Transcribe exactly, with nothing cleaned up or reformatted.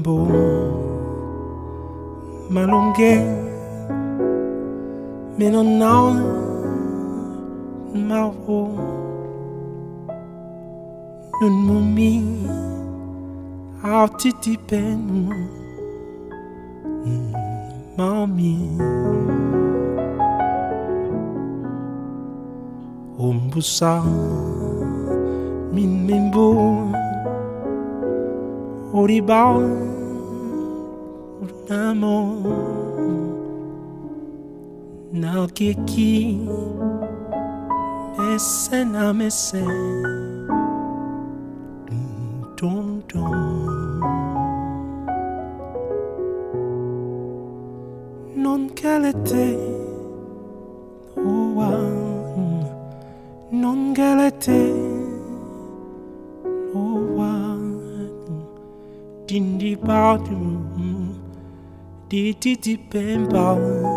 mimbo malonge menonau mavo nun mumi autiti penu mami umbusa min mimbo oribau namo na keki mese na mese dum dum non galete oa non galete oa dindi badu di di di pemba